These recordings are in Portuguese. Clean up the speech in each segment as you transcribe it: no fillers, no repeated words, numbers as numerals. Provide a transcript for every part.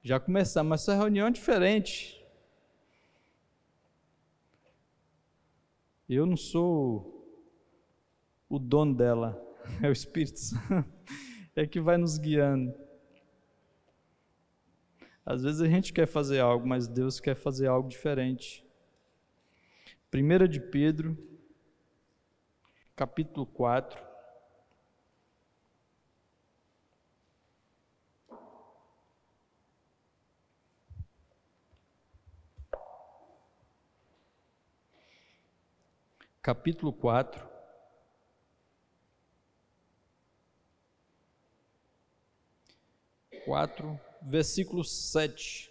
Já começamos essa reunião diferente. Eu não sou o dono dela, é o Espírito Santo, é que vai nos guiando. Às vezes a gente quer fazer algo, mas Deus quer fazer algo diferente. 1 de Pedro, capítulo 4. Capítulo 4, versículo 7.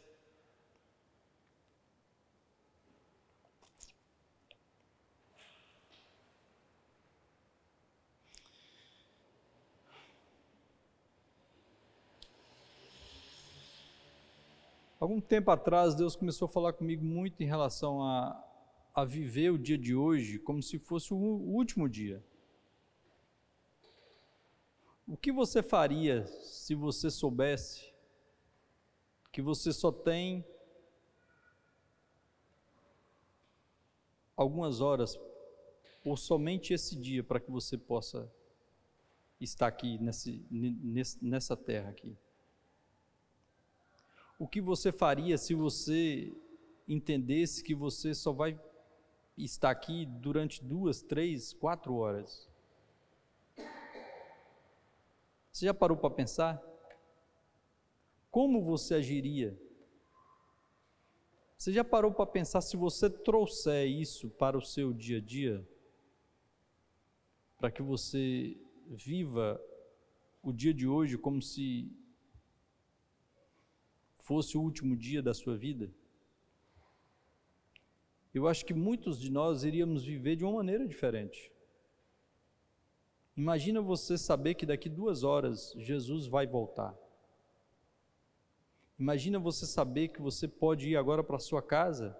Algum tempo atrás, Deus começou a falar comigo muito em relação a viver o dia de hoje como se fosse o último dia. O que você faria se você soubesse que você só tem algumas horas ou somente esse dia para que você possa estar aqui nessa terra aqui? O que você faria se você entendesse que você só vai estar aqui durante 2, 3, 4 horas? Você já parou para pensar? Como você agiria? Você já parou para pensar se você trouxer isso para o seu dia a dia? Para que você viva o dia de hoje como se fosse o último dia da sua vida? Eu acho que muitos de nós iríamos viver de uma maneira diferente. Imagina você saber que daqui 2 horas Jesus vai voltar. Imagina você saber que você pode ir agora para a sua casa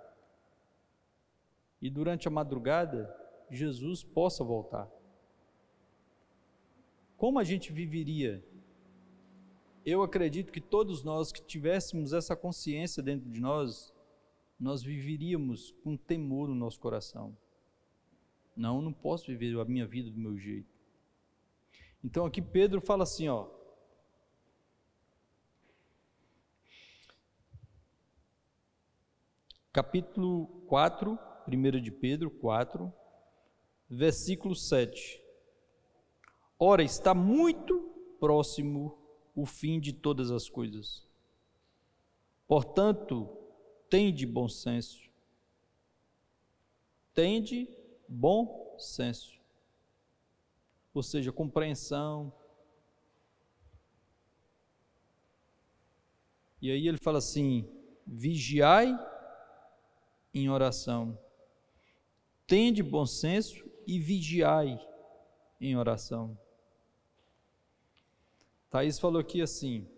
e durante a madrugada Jesus possa voltar. Como a gente viveria? Eu acredito que todos nós que tivéssemos essa consciência dentro de nós viveríamos com temor no nosso coração. Não posso viver a minha vida do meu jeito. Então aqui Pedro fala assim, capítulo 4, 1 de Pedro 4, versículo 7. Ora, está muito próximo o fim de todas as coisas. Portanto, tende bom senso. Tende bom senso. Ou seja, compreensão. E aí ele fala assim: vigiai em oração. Tende bom senso e vigiai em oração. Thaís falou aqui assim: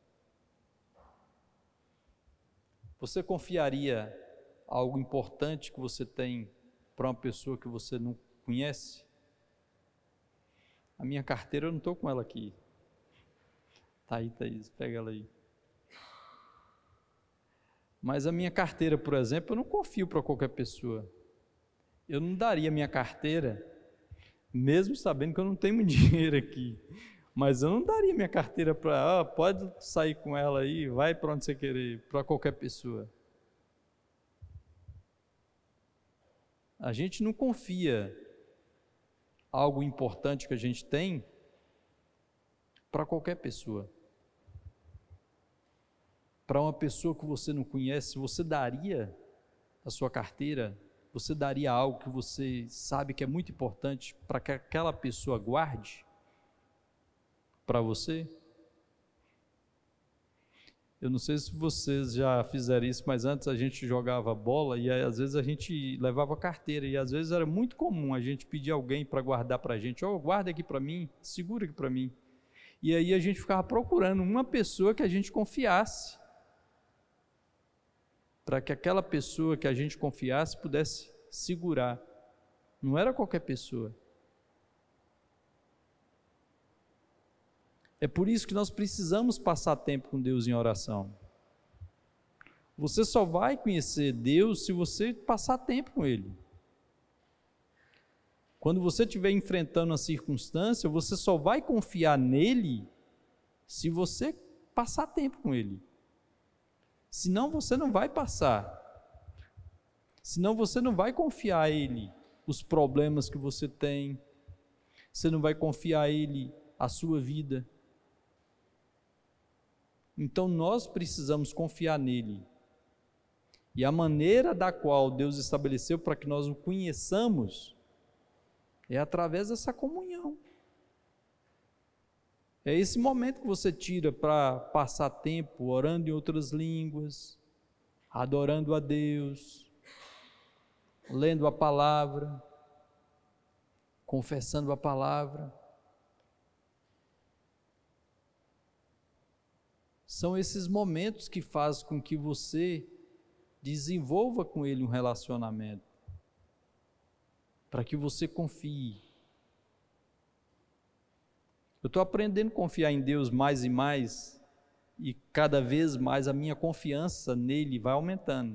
você confiaria algo importante que você tem para uma pessoa que você não conhece? A minha carteira, eu não estou com ela aqui. Tá aí, Thaís, pega ela aí. Mas a minha carteira, por exemplo, eu não confio para qualquer pessoa. Eu não daria minha carteira, mesmo sabendo que eu não tenho muito dinheiro aqui. Mas eu não daria minha carteira para, pode sair com ela aí, vai para onde você querer, para qualquer pessoa. A gente não confia algo importante que a gente tem para qualquer pessoa. Para uma pessoa que você não conhece, você daria a sua carteira, você daria algo que você sabe que é muito importante para que aquela pessoa guarde para você? Eu não sei se vocês já fizeram isso, mas antes a gente jogava bola e às vezes a gente levava carteira e às vezes era muito comum a gente pedir alguém para guardar para a gente, guarda aqui para mim, segura aqui para mim. E aí a gente ficava procurando uma pessoa que a gente confiasse, para que aquela pessoa que a gente confiasse pudesse segurar. Não era qualquer pessoa. É por isso que nós precisamos passar tempo com Deus em oração. Você só vai conhecer Deus se você passar tempo com Ele. Quando você estiver enfrentando uma circunstância, você só vai confiar nele se você passar tempo com Ele. Senão você não vai passar. Senão você não vai confiar a Ele os problemas que você tem. Você não vai confiar a Ele a sua vida. Então nós precisamos confiar nele. E a maneira da qual Deus estabeleceu para que nós o conheçamos é através dessa comunhão. É esse momento que você tira para passar tempo orando em outras línguas, adorando a Deus, lendo a palavra, confessando a palavra. São esses momentos que fazem com que você desenvolva com Ele um relacionamento, para que você confie. Eu estou aprendendo a confiar em Deus mais e mais, e cada vez mais a minha confiança nele vai aumentando.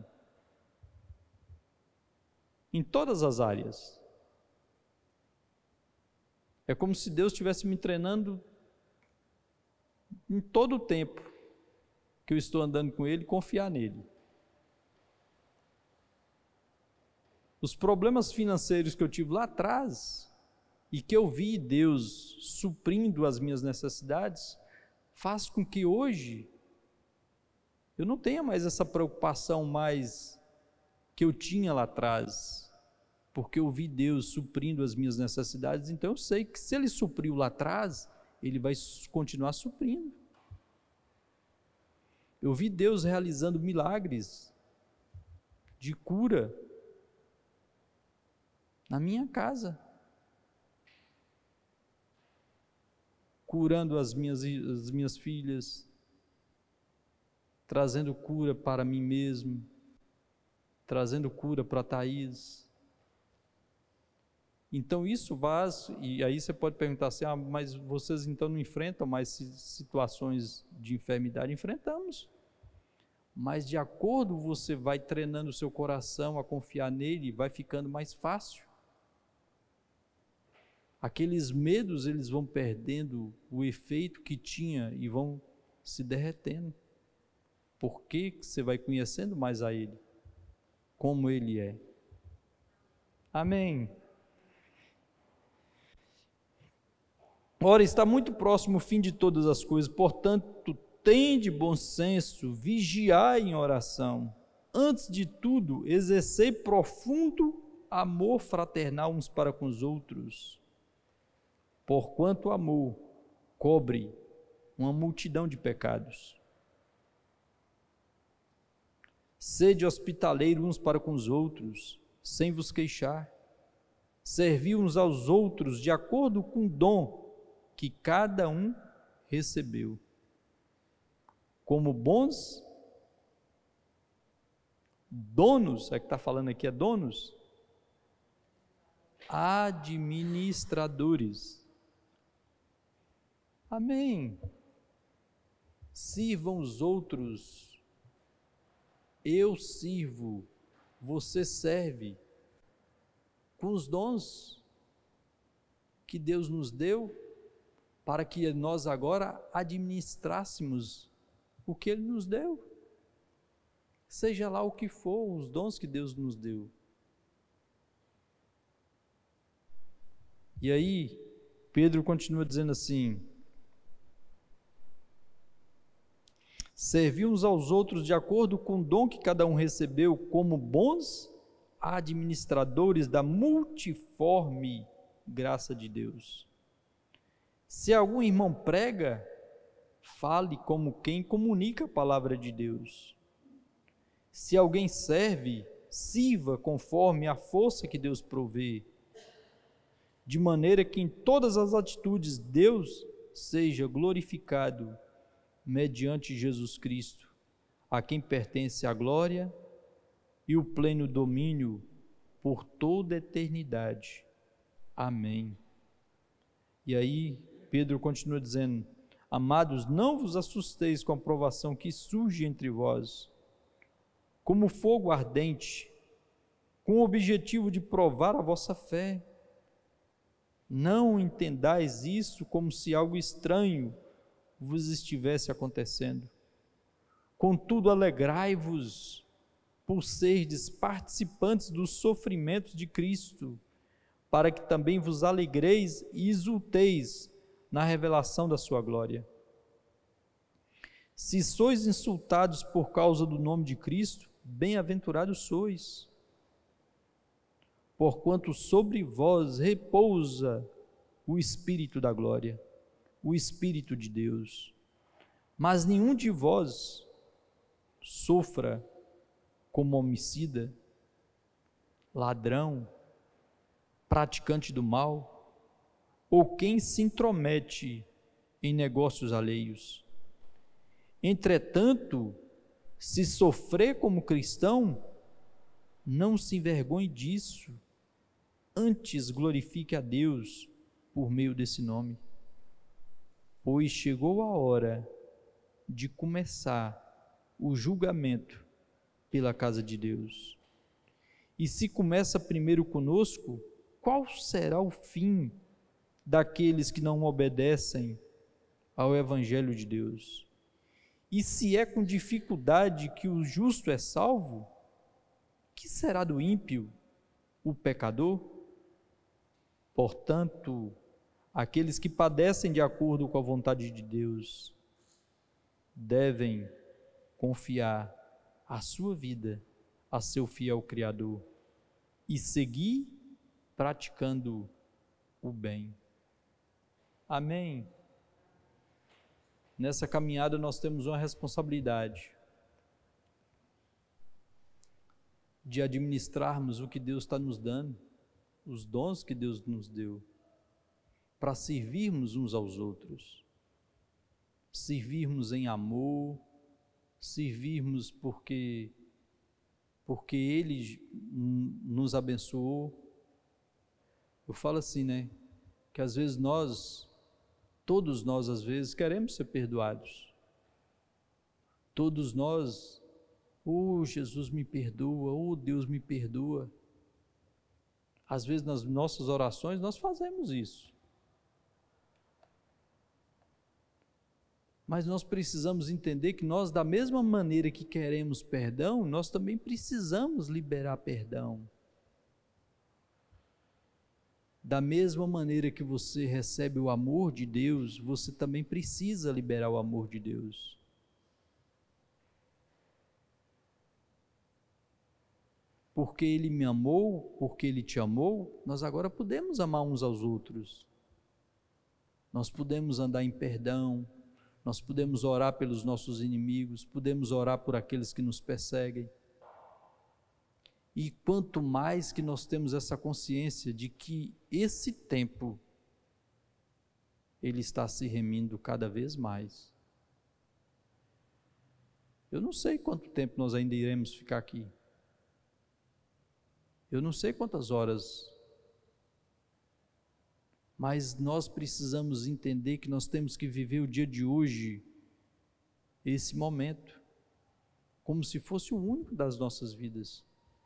Em todas as áreas. É como se Deus estivesse me treinando em todo o tempo que eu estou andando com Ele, confiar nele. Os problemas financeiros que eu tive lá atrás, e que eu vi Deus suprindo as minhas necessidades, faz com que hoje eu não tenha mais essa preocupação mais que eu tinha lá atrás, porque eu vi Deus suprindo as minhas necessidades. Então eu sei que se Ele supriu lá atrás, Ele vai continuar suprindo. Eu vi Deus realizando milagres de cura na minha casa, curando as minhas filhas, trazendo cura para mim mesmo, trazendo cura para Thaís. Então isso faz, e aí você pode perguntar assim, mas vocês então não enfrentam mais situações de enfermidade? Enfrentamos. Mas de acordo você vai treinando o seu coração a confiar nele, vai ficando mais fácil. Aqueles medos, eles vão perdendo o efeito que tinha e vão se derretendo. Porque você vai conhecendo mais a Ele, como Ele é. Amém. Ora, está muito próximo o fim de todas as coisas, portanto, tende bom senso, vigiai em oração. Antes de tudo, exercei profundo amor fraternal uns para com os outros, porquanto o amor cobre uma multidão de pecados. Sede hospitaleiros uns para com os outros, sem vos queixar. Servi uns aos outros de acordo com o dom que cada um recebeu, como bons donos, é que está falando aqui, é donos? Administradores. Amém. Sirvam os outros, eu sirvo, você serve, com os dons que Deus nos deu, para que nós agora administrássemos o que Ele nos deu, seja lá o que for, os dons que Deus nos deu. E aí, Pedro continua dizendo assim: servi uns aos outros de acordo com o dom que cada um recebeu, como bons administradores da multiforme graça de Deus. Se algum irmão prega, fale como quem comunica a palavra de Deus. Se alguém serve, sirva conforme a força que Deus provê, de maneira que em todas as atitudes Deus seja glorificado mediante Jesus Cristo, a quem pertence a glória e o pleno domínio por toda a eternidade. Amém. E aí Pedro continua dizendo: amados, não vos assusteis com a provação que surge entre vós, como fogo ardente, com o objetivo de provar a vossa fé. Não entendais isso como se algo estranho vos estivesse acontecendo. Contudo, alegrai-vos por serdes participantes dos sofrimentos de Cristo, para que também vos alegreis e exulteis na revelação da sua glória. Se sois insultados por causa do nome de Cristo, bem-aventurados sois, porquanto sobre vós repousa o Espírito da glória, o Espírito de Deus. Mas nenhum de vós sofra como homicida, ladrão, praticante do mal, ou quem se intromete em negócios alheios. Entretanto, se sofrer como cristão, não se envergonhe disso, antes glorifique a Deus por meio desse nome. Pois chegou a hora de começar o julgamento pela casa de Deus. E se começa primeiro conosco, qual será o fim daqueles que não obedecem ao Evangelho de Deus? E se é com dificuldade que o justo é salvo, que será do ímpio, o pecador? Portanto, aqueles que padecem de acordo com a vontade de Deus devem confiar a sua vida a seu fiel Criador e seguir praticando o bem. Amém? Nessa caminhada nós temos uma responsabilidade de administrarmos o que Deus está nos dando, os dons que Deus nos deu, para servirmos uns aos outros, servirmos em amor, servirmos porque Ele nos abençoou. Eu falo assim, né, que às vezes todos nós às vezes queremos ser perdoados, todos nós, Jesus me perdoa, Deus me perdoa. Às vezes nas nossas orações nós fazemos isso, mas nós precisamos entender que nós, da mesma maneira que queremos perdão, nós também precisamos liberar perdão. Da mesma maneira que você recebe o amor de Deus, você também precisa liberar o amor de Deus. Porque Ele me amou, porque Ele te amou, nós agora podemos amar uns aos outros. Nós podemos andar em perdão, nós podemos orar pelos nossos inimigos, podemos orar por aqueles que nos perseguem. E quanto mais que nós temos essa consciência de que esse tempo, ele está se remindo cada vez mais. Eu não sei quanto tempo nós ainda iremos ficar aqui. Eu não sei quantas horas. Mas nós precisamos entender que nós temos que viver o dia de hoje, esse momento, como se fosse o único das nossas vidas.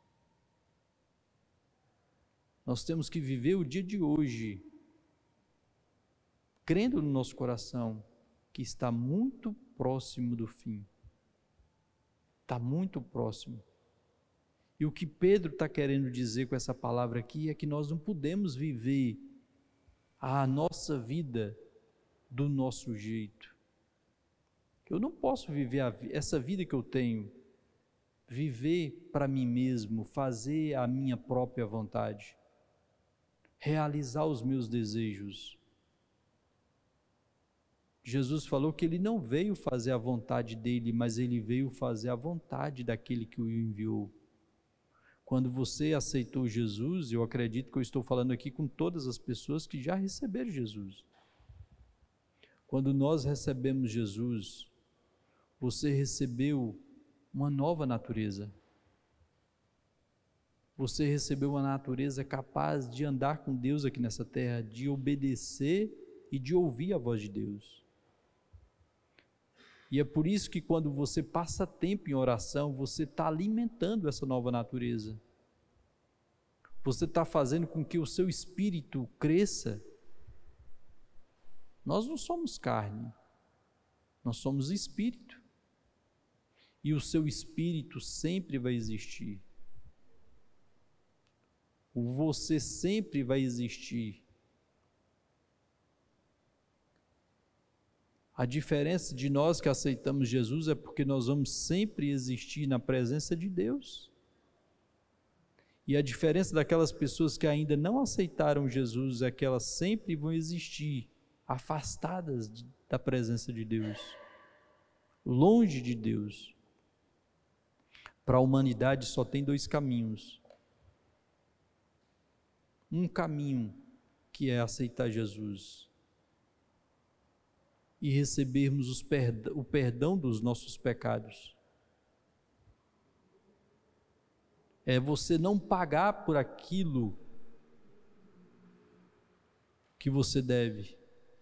Nós temos que viver o dia de hoje, crendo no nosso coração que está muito próximo do fim. Está muito próximo. E o que Pedro está querendo dizer com essa palavra aqui é que nós não podemos viver a nossa vida do nosso jeito. Eu não posso viver essa vida que eu tenho, viver para mim mesmo, fazer a minha própria vontade, realizar os meus desejos. Jesus falou que Ele não veio fazer a vontade dEle, mas Ele veio fazer a vontade daquele que o enviou. Quando você aceitou Jesus, eu acredito que eu estou falando aqui com todas as pessoas que já receberam Jesus. Quando nós recebemos Jesus, você recebeu uma nova natureza. Você recebeu uma natureza capaz de andar com Deus aqui nessa terra, de obedecer e de ouvir a voz de Deus. E é por isso que quando você passa tempo em oração, você está alimentando essa nova natureza. Você está fazendo com que o seu espírito cresça. Nós não somos carne, nós somos espírito. E o seu espírito sempre vai existir. O você sempre vai existir. A diferença de nós que aceitamos Jesus é porque nós vamos sempre existir na presença de Deus. E a diferença daquelas pessoas que ainda não aceitaram Jesus é que elas sempre vão existir afastadas da presença de Deus, longe de Deus. Para a humanidade só tem dois caminhos. Um caminho que é aceitar Jesus e recebermos o perdão dos nossos pecados. É você não pagar por aquilo que você deve.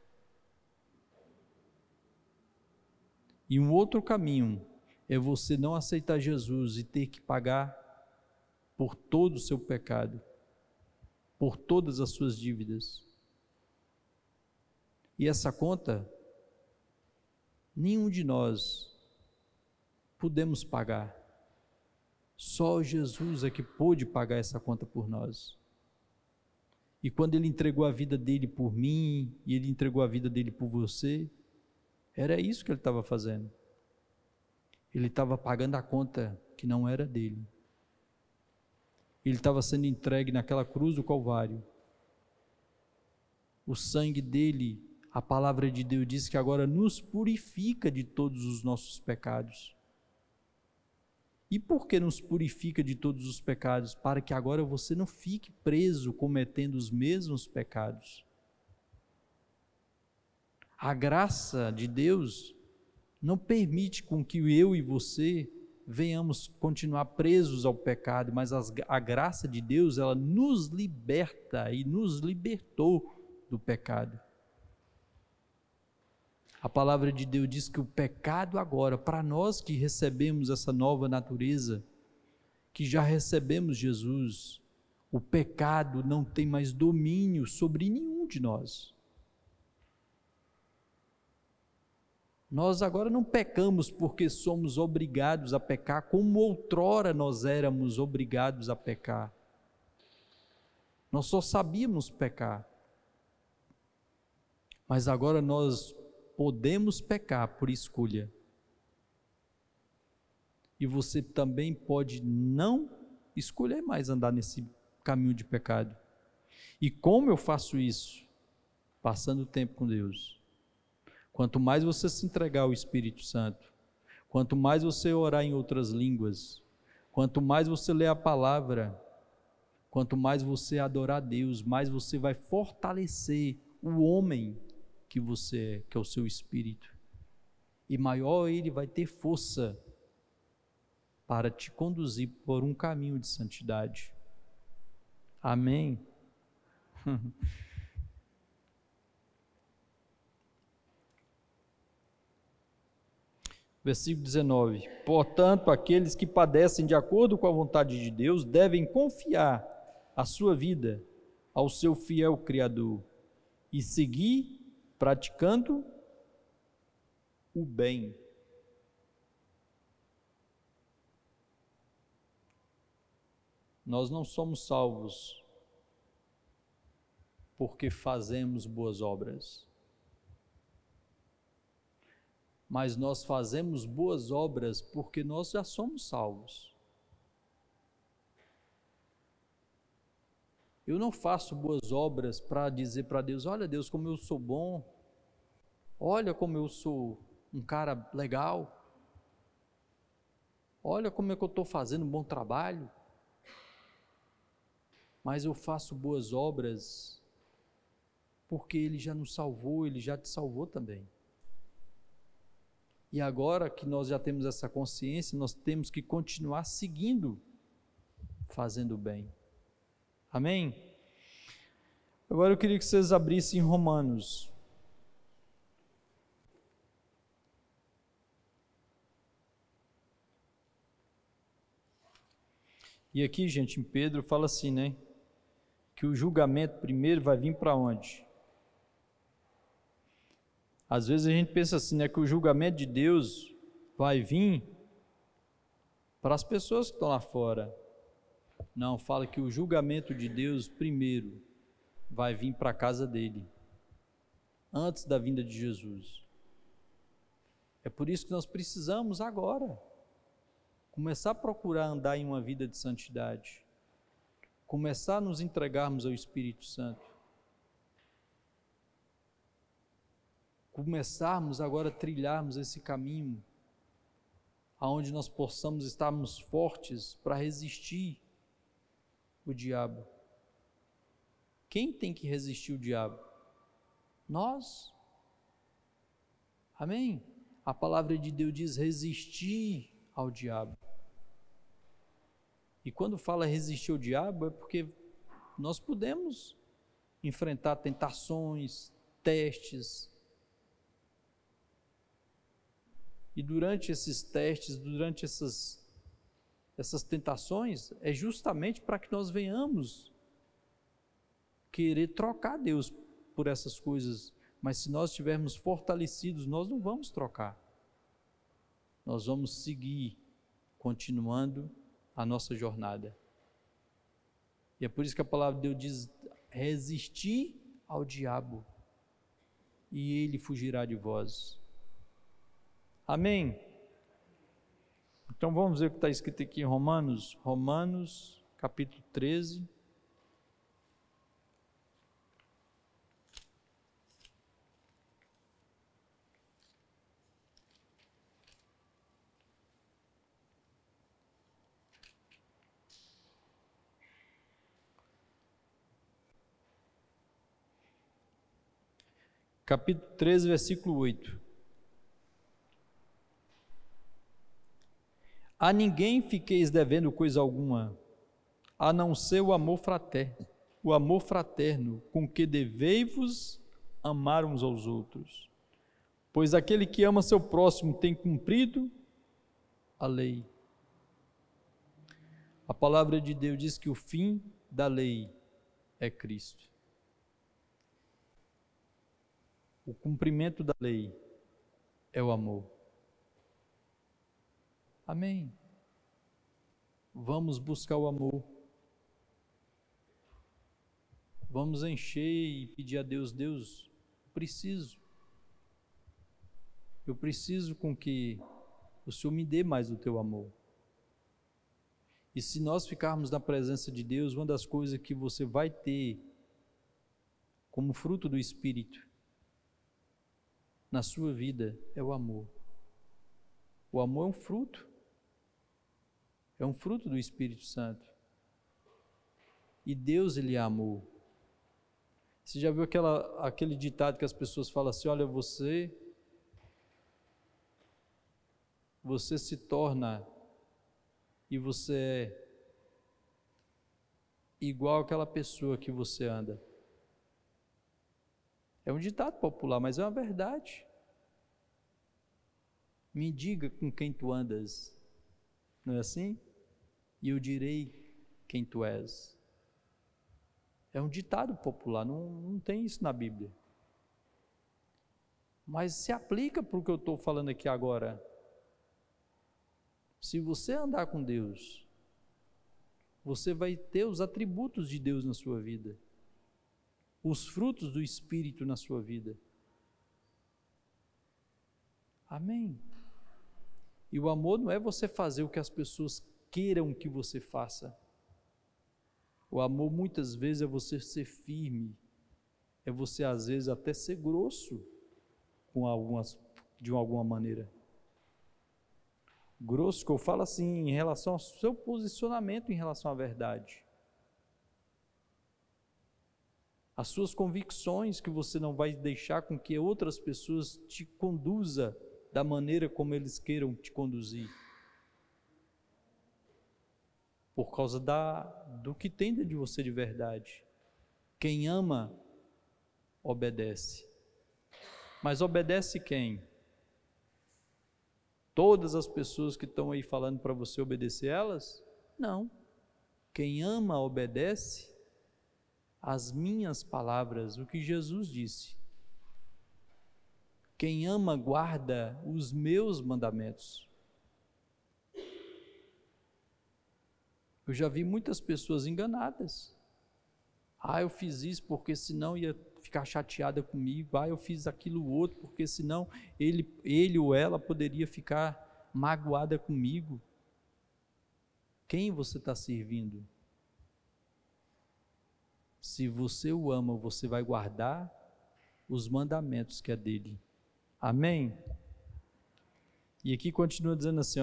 E um outro caminho é você não aceitar Jesus e ter que pagar por todo o seu pecado, por todas as suas dívidas. E essa conta, nenhum de nós podemos pagar. Só Jesus é que pôde pagar essa conta por nós. E quando Ele entregou a vida dele por mim, e Ele entregou a vida dele por você, era isso que Ele estava fazendo. Ele estava pagando a conta que não era dele. Ele estava sendo entregue naquela cruz do Calvário. O sangue dele, a palavra de Deus diz que agora nos purifica de todos os nossos pecados. E por que nos purifica de todos os pecados? Para que agora você não fique preso cometendo os mesmos pecados. A graça de Deus não permite com que eu e você venhamos continuar presos ao pecado, mas a graça de Deus, ela nos liberta e nos libertou do pecado. A palavra de Deus diz que o pecado agora, para nós que recebemos essa nova natureza, que já recebemos Jesus, o pecado não tem mais domínio sobre nenhum de nós. Nós agora não pecamos porque somos obrigados a pecar, como outrora nós éramos obrigados a pecar. Nós só sabíamos pecar. Mas agora nós podemos pecar por escolha. E você também pode não escolher mais andar nesse caminho de pecado. E como eu faço isso? Passando tempo com Deus. Quanto mais você se entregar ao Espírito Santo, quanto mais você orar em outras línguas, quanto mais você ler a palavra, quanto mais você adorar a Deus, mais você vai fortalecer o homem que você é, que é o seu espírito. E maior ele vai ter força para te conduzir por um caminho de santidade. Amém? Versículo 19. Portanto, aqueles que padecem de acordo com a vontade de Deus devem confiar a sua vida ao seu fiel Criador e seguir praticando o bem. Nós não somos salvos porque fazemos boas obras, mas nós fazemos boas obras porque nós já somos salvos. Eu não faço boas obras para dizer para Deus, olha Deus, como eu sou bom, olha como eu sou um cara legal, olha como é que eu estou fazendo um bom trabalho. Mas eu faço boas obras porque Ele já nos salvou, Ele já te salvou também. E agora que nós já temos essa consciência, nós temos que continuar seguindo, fazendo o bem. Amém? Agora eu queria que vocês abrissem Romanos. E aqui, gente, em Pedro fala assim, né? Que o julgamento primeiro vai vir para onde? Às vezes a gente pensa assim, né? Que o julgamento de Deus vai vir para as pessoas que estão lá fora. Não, fala que o julgamento de Deus primeiro vai vir para a casa dele, antes da vinda de Jesus. É por isso que nós precisamos agora começar a procurar andar em uma vida de santidade, começar a nos entregarmos ao Espírito Santo, começarmos agora a trilharmos esse caminho, aonde nós possamos estarmos fortes para resistir o diabo. Quem tem que resistir o diabo? Nós. Amém? A palavra de Deus diz resistir ao diabo. E quando fala resistir ao diabo é porque nós podemos enfrentar tentações, testes. E durante esses testes, durante essas tentações, é justamente para que nós venhamos querer trocar Deus por essas coisas. Mas se nós estivermos fortalecidos, nós não vamos trocar. Nós vamos seguir, continuando a nossa jornada. E é por isso que a palavra de Deus diz, resistir ao diabo, e ele fugirá de vós. Amém? Então vamos ver o que está escrito aqui em Romanos, capítulo 13. Capítulo 13, versículo 8. A ninguém fiqueis devendo coisa alguma, a não ser o amor fraterno, com que devei-vos amar uns aos outros. Pois aquele que ama seu próximo tem cumprido a lei. A palavra de Deus diz que o fim da lei é Cristo. O cumprimento da lei é o amor. Amém. Vamos buscar o amor. Vamos encher e pedir a Deus, Deus, eu preciso com que o Senhor me dê mais do teu amor. E se nós ficarmos na presença de Deus, uma das coisas que você vai ter como fruto do Espírito na sua vida é o amor. O amor é um fruto do Espírito Santo. E Deus, Ele é amor. Você já viu aquele ditado que as pessoas falam assim, olha, você se torna e você é igual àquela pessoa que você anda. É um ditado popular, mas é uma verdade. Me diga com quem tu andas, não é assim? E eu direi quem tu és. É um ditado popular, não tem isso na Bíblia. Mas se aplica para o que eu estou falando aqui agora. Se você andar com Deus, você vai ter os atributos de Deus na sua vida, os frutos do Espírito na sua vida. Amém? E o amor não é você fazer o que as pessoas queiram que você faça. O amor muitas vezes é você ser firme, é você às vezes até ser grosso de alguma maneira. Grosso que eu falo assim em relação ao seu posicionamento em relação à verdade. As suas convicções, que você não vai deixar com que outras pessoas te conduzam da maneira como eles queiram te conduzir. Por causa do que tem dentro de você de verdade. Quem ama, obedece. Mas obedece quem? Todas as pessoas que estão aí falando para você obedecer elas? Não. Quem ama obedece às minhas palavras, o que Jesus disse. Quem ama guarda os meus mandamentos. Eu já vi muitas pessoas enganadas. Eu fiz isso porque senão ia ficar chateada comigo. Eu fiz aquilo outro porque senão ele ou ela poderia ficar magoada comigo. Quem você está servindo? Se você o ama, você vai guardar os mandamentos que é dele. Amém? E aqui continua dizendo assim,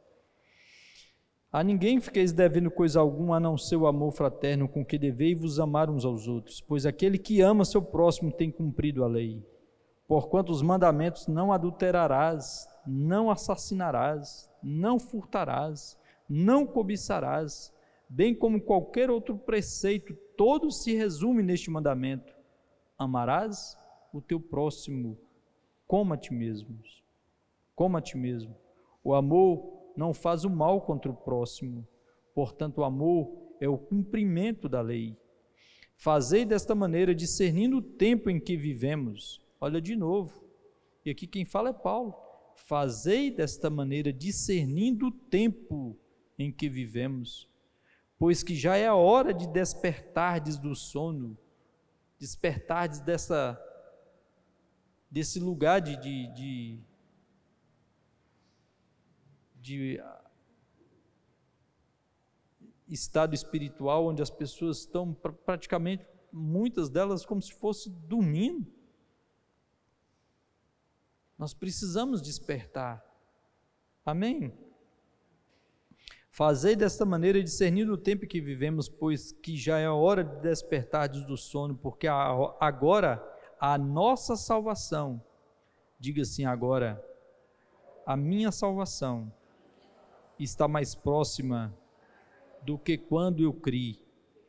a ninguém fiqueis devendo coisa alguma, a não ser o amor fraterno com que deveis-vos amar uns aos outros, pois aquele que ama seu próximo tem cumprido a lei. Porquanto os mandamentos: não adulterarás, não assassinarás, não furtarás, não cobiçarás, bem como qualquer outro preceito, todos se resumem neste mandamento: amarás o teu próximo como a ti mesmo. Como a ti mesmo. O amor não faz o mal contra o próximo, portanto o amor é o cumprimento da lei. Fazei desta maneira, discernindo o tempo em que vivemos. Olha de novo, e aqui quem fala é Paulo. Fazei desta maneira, discernindo o tempo em que vivemos, pois que já é a hora de despertardes do sono, despertardes desse lugar de estado espiritual, onde as pessoas estão praticamente, muitas delas, como se fosse dormindo. Nós precisamos despertar. Amém? Fazei desta maneira, discernindo o tempo que vivemos, pois que já é a hora de despertardes do sono, porque agora a nossa salvação, diga assim agora, a minha salvação está mais próxima do que quando eu criei.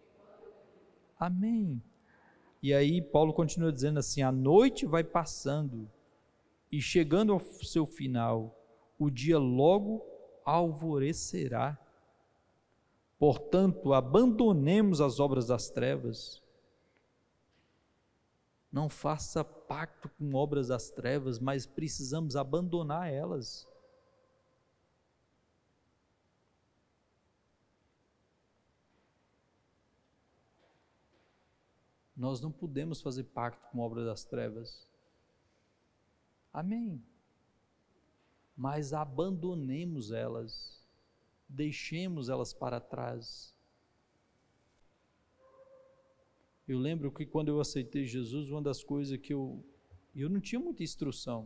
Amém. E aí Paulo continua dizendo assim: a noite vai passando e chegando ao seu final, o dia logo alvorecerá. Portanto, abandonemos as obras das trevas. Não faça pacto com obras das trevas, mas precisamos abandonar elas. Nós não podemos fazer pacto com obras das trevas. Amém. Mas abandonemos elas, deixemos elas para trás. Eu lembro que quando eu aceitei Jesus, uma das coisas que eu não tinha muita instrução.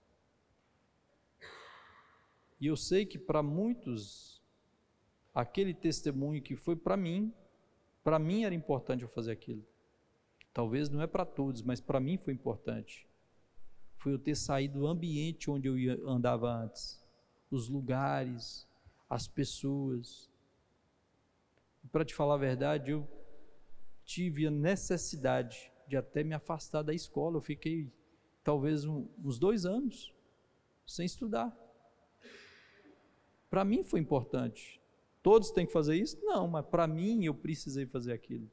E eu sei que para muitos, aquele testemunho que foi para mim era importante eu fazer aquilo. Talvez não é para todos, mas para mim foi importante. Foi eu ter saído do ambiente onde eu andava antes, os lugares, as pessoas. E para te falar a verdade, eu tive a necessidade de até me afastar da escola. Eu fiquei talvez uns 2 anos sem estudar. Para mim foi importante. Todos têm que fazer isso? Não, mas para mim eu precisei fazer aquilo.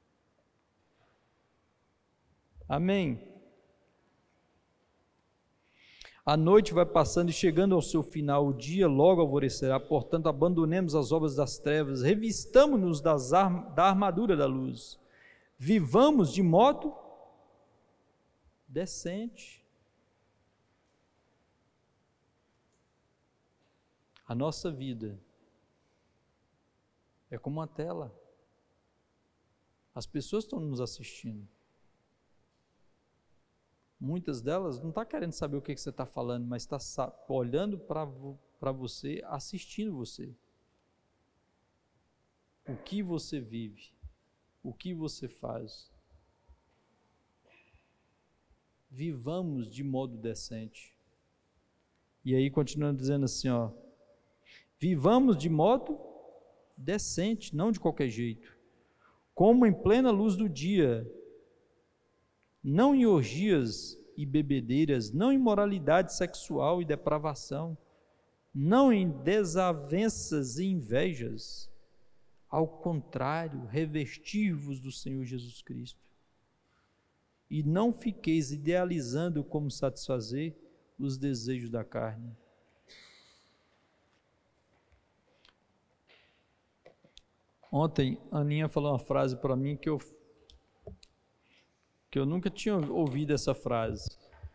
Amém. A noite vai passando e chegando ao seu final, o dia logo alvorecerá. Portanto, abandonemos as obras das trevas, revistamo-nos da armadura da luz, vivamos de modo decente. A nossa vida é como uma tela. As pessoas estão nos assistindo. Muitas delas não estão querendo saber o que você está falando, mas está olhando para você, assistindo você. O que você vive, o que você faz. Vivamos de modo decente. E aí continuando dizendo assim, vivamos de modo decente, não de qualquer jeito, como em plena luz do dia, não em orgias e bebedeiras, não em moralidade sexual e depravação, não em desavenças e invejas, Ao contrário, revestir-vos do Senhor Jesus Cristo. E não fiqueis idealizando como satisfazer os desejos da carne. Ontem, a Aninha falou uma frase para mim que eu nunca tinha ouvido essa frase.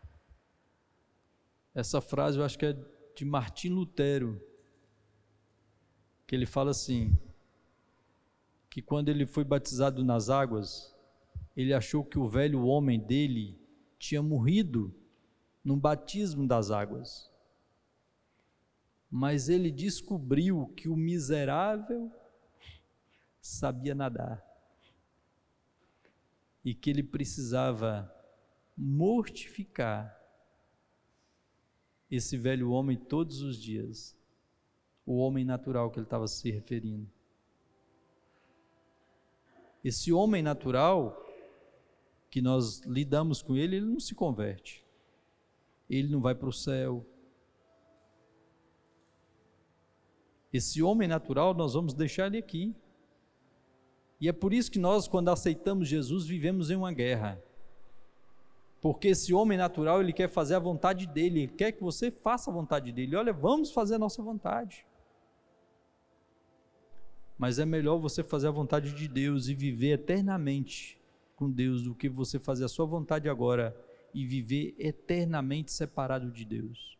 Essa frase eu acho que é de Martim Lutero, que ele fala assim, que quando ele foi batizado nas águas, ele achou que o velho homem dele tinha morrido no batismo das águas. Mas ele descobriu que o miserável sabia nadar e que ele precisava mortificar esse velho homem todos os dias, o homem natural que ele estava se referindo. Esse homem natural que nós lidamos com ele não se converte, ele não vai para o céu. Esse homem natural nós vamos deixar ele aqui. E é por isso que nós, quando aceitamos Jesus, vivemos em uma guerra. Porque esse homem natural, ele quer fazer a vontade dele, ele quer que você faça a vontade dele. Olha, vamos fazer a nossa vontade. Mas é melhor você fazer a vontade de Deus e viver eternamente com Deus do que você fazer a sua vontade agora e viver eternamente separado de Deus.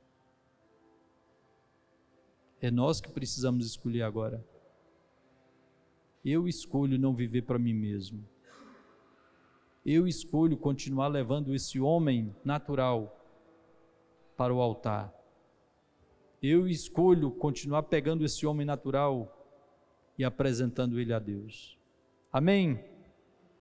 É nós que precisamos escolher agora. Eu escolho não viver para mim mesmo. Eu escolho continuar levando esse homem natural para o altar. Eu escolho continuar pegando esse homem natural e apresentando ele a Deus. Amém?